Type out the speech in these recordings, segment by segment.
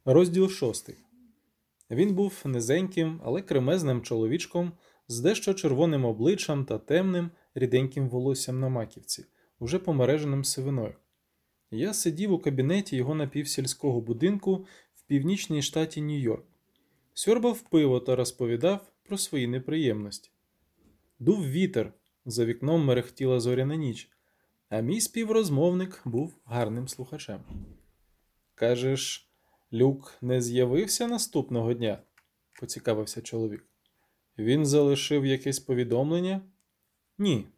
Розділ 6. Він був низеньким, але кремезним чоловічком з дещо червоним обличчям та темним, ріденьким волоссям на маківці, уже помереженим сивиною. Я сидів у кабінеті його напівсільського будинку в північній штаті Нью-Йорк. Сьорбав пиво та розповідав про свої неприємності. Дув вітер, за вікном мерехтіла зоряна ніч, а мій співрозмовник був гарним слухачем. «Кажеш, Люк не з'явився наступного дня?» – поцікавився чоловік. «Він залишив якесь повідомлення?» «Ні».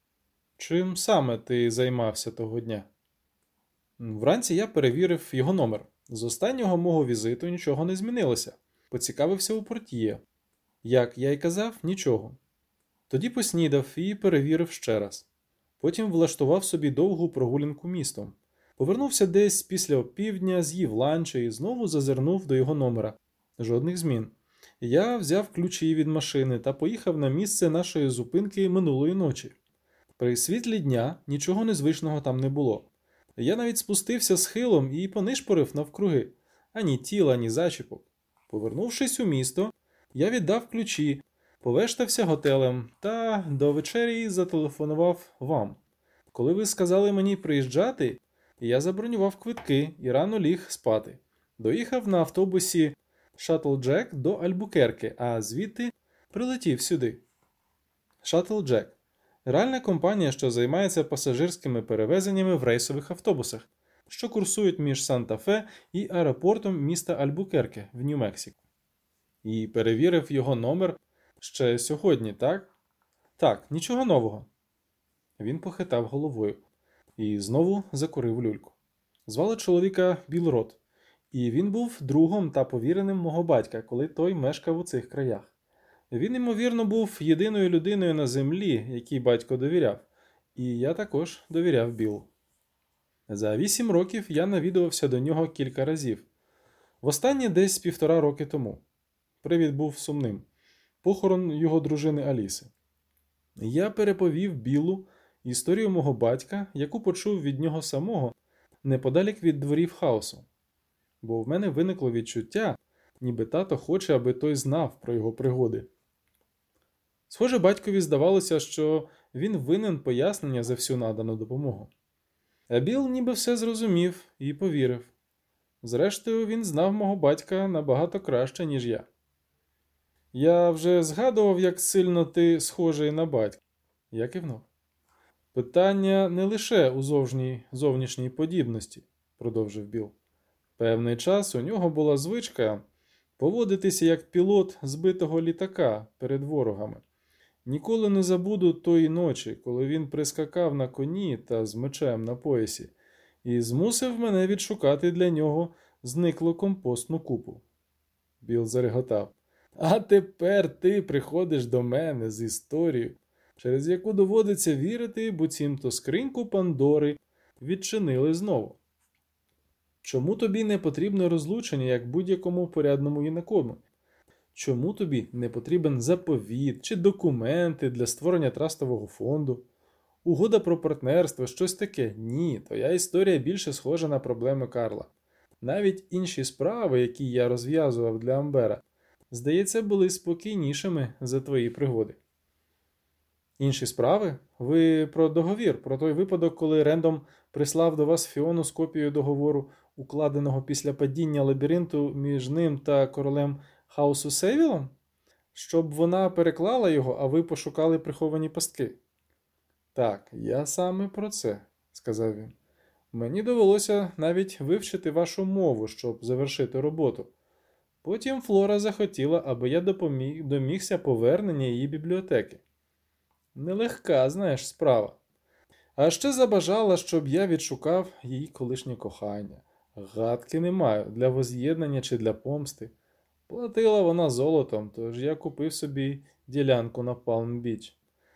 «Чим саме ти займався того дня?» «Вранці я перевірив його номер. З останнього мого візиту нічого не змінилося. Поцікавився у портьє. Як я й казав, нічого. Тоді поснідав і перевірив ще раз. Потім влаштував собі довгу прогулянку містом. Повернувся десь після опівдня, з'їв ланч і знову зазирнув до його номера. Жодних змін. Я взяв ключі від машини та поїхав на місце нашої зупинки минулої ночі. При світлі дня нічого незвичного там не було. Я навіть спустився схилом і понишпорив навкруги. Ані тіла, ані зачіпок. Повернувшись у місто, я віддав ключі, повештався готелем та до вечері зателефонував вам. Коли ви сказали мені приїжджати, я забронював квитки і рано ліг спати. Доїхав на автобусі Шаттл-Джек до Альбукерке, а звідти прилетів сюди. Шаттл-Джек – реальна компанія, що займається пасажирськими перевезеннями в рейсових автобусах, що курсують між Санта-Фе і аеропортом міста Альбукерке в Нью-Мексико. І перевірив його номер ще сьогодні, так? Так, нічого нового. Він похитав головою і знову закурив люльку. Звали чоловіка Білл Рот, і він був другом та повіреним мого батька, коли той мешкав у цих краях. Він, ймовірно, був єдиною людиною на землі, якій батько довіряв, і я також довіряв Біллу. За 8 років я навідувався до нього кілька разів. Востаннє десь 1,5 роки тому. Привід був сумним. Похорон його дружини Аліси. Я переповів Біллу історію мого батька, яку почув від нього самого, неподалік від дворів хаосу. Бо в мене виникло відчуття, ніби тато хоче, аби той знав про його пригоди. Схоже, батькові здавалося, що він винен пояснення за всю надану допомогу. А Білл ніби все зрозумів і повірив. Зрештою, він знав мого батька набагато краще, ніж я. Я вже згадував, як сильно ти схожий на батька. Я кивнув. Питання не лише у зовнішній подібності, продовжив Білл. Певний час у нього була звичка поводитися як пілот збитого літака перед ворогами. Ніколи не забуду тої ночі, коли він прискакав на коні та з мечем на поясі і змусив мене відшукати для нього зниклу компостну купу. Білл зареготав. А тепер ти приходиш до мене з історією, через яку доводиться вірити, буцімто скриньку Пандори відчинили знову. Чому тобі не потрібне розлучення, як будь-якому порядному юнакові? Чому тобі не потрібен заповіт чи документи для створення трастового фонду? Угода про партнерство, щось таке? Ні, твоя історія більше схожа на проблеми Карла. Навіть інші справи, які я розв'язував для Амбера, здається, були спокійнішими за твої пригоди. Інші справи? Ви про договір, про той випадок, коли Рендом прислав до вас Фіону з копією договору, укладеного після падіння лабіринту між ним та королем Хаосу Севілом? Щоб вона переклала його, а ви пошукали приховані пастки. Так, я саме про це, сказав він. Мені довелося навіть вивчити вашу мову, щоб завершити роботу. Потім Флора захотіла, аби я домігся повернення її бібліотеки. Нелегка, знаєш, справа. А ще забажала, щоб я відшукав її колишнє кохання. Гадки не маю, для воз'єднання чи для помсти. Платила вона золотом, тож я купив собі ділянку на Палм-Біч.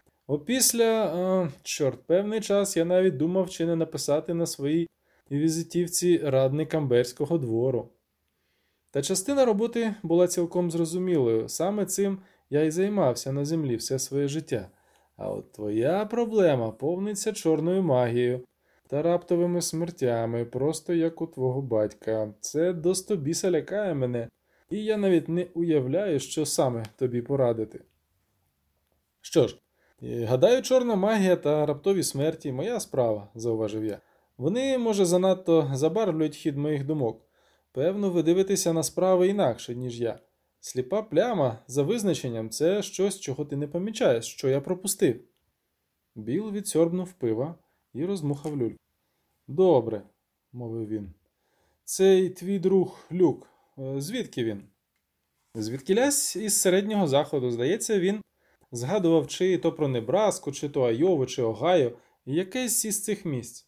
Опісля, певний час я навіть думав, чи не написати на своїй візитівці радник Амберського двору. Та частина роботи була цілком зрозумілою. Саме цим я й займався на землі все своє життя. А от твоя проблема повниться чорною магією. та раптовими смертями, просто як у твого батька. Це до стобіса лякає мене, і я навіть не уявляю, що саме тобі порадити. Що ж, гадаю, чорна магія та раптові смерті – моя справа, зауважив я. Вони, може, занадто забарвлюють хід моїх думок. Певно, ви дивитеся на справи інакше, ніж я. Сліпа пляма, за визначенням, це щось, чого ти не помічаєш, що я пропустив. Біл відсьорбнув пива і роздмухав люльку. Добре, мовив він. Цей твій друг Люк. Звідки він? Звідкілясь із середнього заходу. Здається, він згадував чи то про Небраску, чи то Айову, чи Огайо, якесь із цих місць.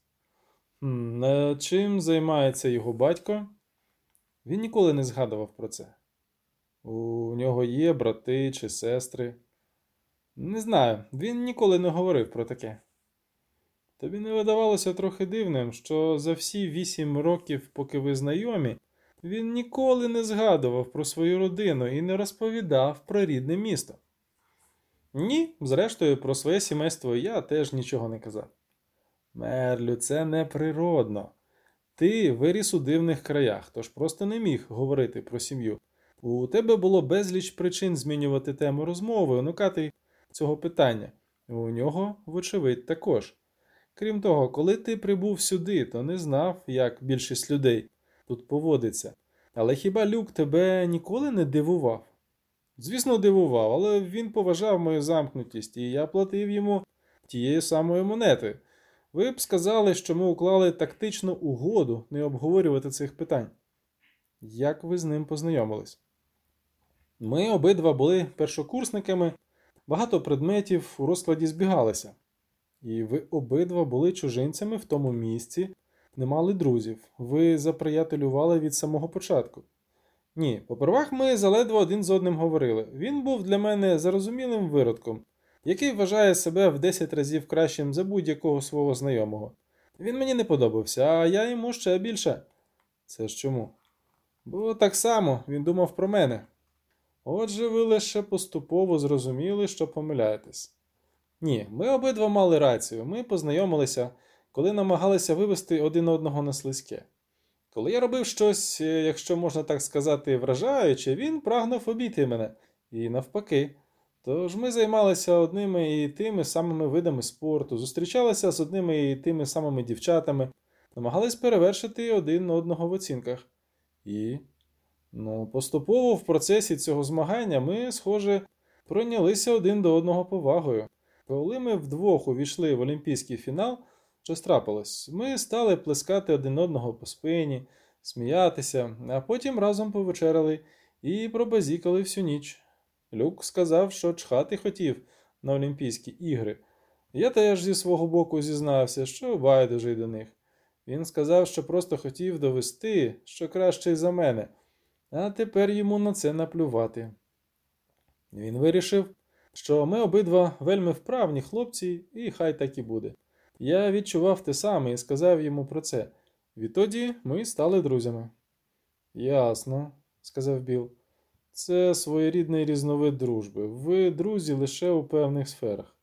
Чим займається його батько? Він ніколи не згадував про це. У нього є брати чи сестри? Не знаю, він ніколи не говорив про таке. Тобі не видавалося трохи дивним, що за всі 8 років, поки ви знайомі, він ніколи не згадував про свою родину і не розповідав про рідне місто? Ні, зрештою, про своє сімейство я теж нічого не казав. Мерлю, це неприродно. Ти виріс у дивних краях, тож просто не міг говорити про сім'ю. У тебе було безліч причин змінювати тему розмови, уникати цього питання. У нього, вочевидь, також. Крім того, коли ти прибув сюди, то не знав, як більшість людей тут поводиться. Але хіба Люк тебе ніколи не дивував? Звісно, дивував, але він поважав мою замкнутість, і я платив йому тією самою монетою. Ви б сказали, що ми уклали тактичну угоду не обговорювати цих питань. Як ви з ним познайомились? Ми обидва були першокурсниками, багато предметів у розкладі збігалися. І ви обидва були чужинцями в тому місці, не мали друзів. Ви заприятелювали від самого початку. Ні, попервах ми заледве один з одним говорили. Він був для мене зарозумілим виродком, який вважає себе в 10 разів кращим за будь-якого свого знайомого. Він мені не подобався, а я йому ще більше. Це ж чому? Бо так само він думав про мене. Отже, ви лише поступово зрозуміли, що помиляєтесь. Ні, ми обидва мали рацію. Ми познайомилися, коли намагалися вивести один одного на слизьке. Коли я робив щось, якщо можна так сказати, вражаюче, він прагнув обійти мене. І навпаки. Тож ми займалися одними і тими самими видами спорту, зустрічалися з одними і тими самими дівчатами, намагались перевершити один одного в оцінках. І, поступово в процесі цього змагання ми, схоже, пройнялися один до одного повагою. Коли ми вдвох увійшли в олімпійський фінал, щось трапилось. Ми стали плескати один одного по спині, сміятися, а потім разом повечеряли і пробазікали всю ніч. Люк сказав, що чхати хотів на Олімпійські ігри. Я теж зі свого боку зізнався, що байдужий до них. Він сказав, що просто хотів довести, що кращий за мене, а тепер йому на це наплювати. Він вирішив, що ми обидва вельми вправні хлопці, і хай так і буде. Я відчував те саме і сказав йому про це. Відтоді ми стали друзями. «Ясно», – сказав Біл. «Це своєрідний різновид дружби. Ви друзі лише у певних сферах».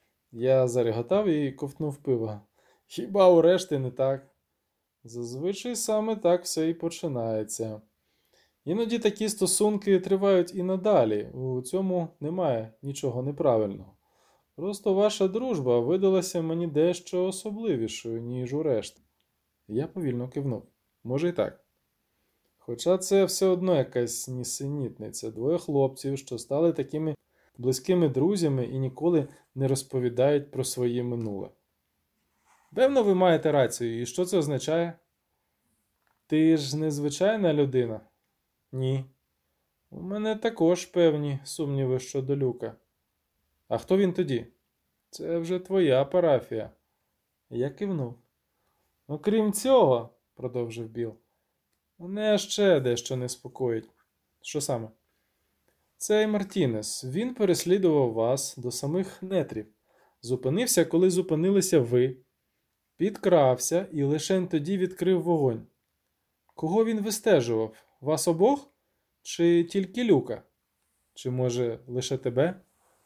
Я зареготав і ковтнув пива. «Хіба у решти не так?» «Зазвичай саме так все і починається. Іноді такі стосунки тривають і надалі. У цьому немає нічого неправильного. Просто ваша дружба видалася мені дещо особливішою, ніж у решти». Я повільно кивнув. Може і так. Хоча це все одно якась нісенітниця. Двоє хлопців, що стали такими близькими друзями і ніколи не розповідають про своє минуле. Певно, ви маєте рацію. І що це означає? Ти ж незвичайна людина? Ні. У мене також певні сумніви щодо Люка. А хто він тоді? Це вже твоя парафія. Я кивнув. Окрім цього, продовжив Біл, мене ще дещо неспокоїть. Що саме? Цей Мартінес, він переслідував вас до самих нетрів. Зупинився, коли зупинилися ви. Підкрався і лише тоді відкрив вогонь. Кого він вистежував? Вас обох? Чи тільки Люка? Чи, може, лише тебе?